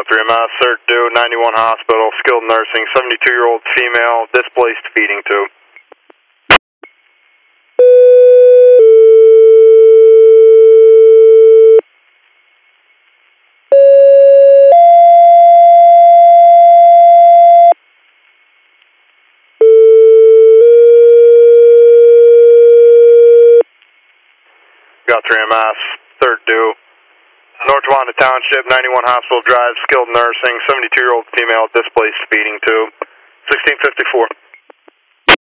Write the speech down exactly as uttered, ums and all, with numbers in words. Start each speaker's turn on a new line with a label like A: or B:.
A: three M S, cert due, ninety-one hospital, skilled nursing, seventy-two-year-old female, displaced feeding tube. Got three M S, third due. North Wanda Township, ninety-one Hospital Drive, skilled nursing, seventy-two-year-old female, displaced feeding tube. sixteen fifty-four.